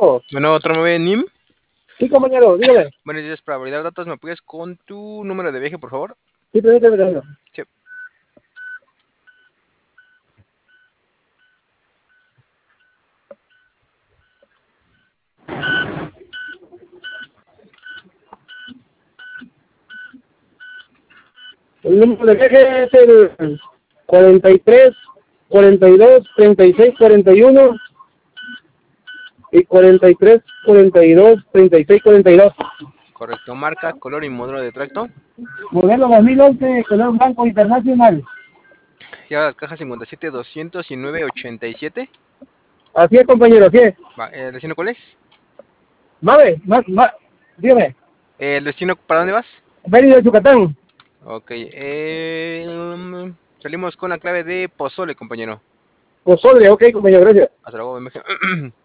Bueno. Bueno, otro 9 NIM. Sí, compañero, dígame. Buenos días, para validar datos, ¿me apoyas con tu número de viaje, por favor? Sí, permíteme. Sí. El número de viaje es el 43, 42, 36, 41 y 43, 42, 36, 42. Correcto. Marca, color y modelo de tracto. Modelo 2011, color blanco internacional. Lleva las cajas 57, 200 y 987. Así es, compañero, así es. Va, ¿el destino cuál es? Dígame. ¿El destino para dónde vas? Mérida de Yucatán. Ok. Salimos con la clave de Pozole, compañero. Pozole, ok, compañero, gracias. Hasta luego, BMG.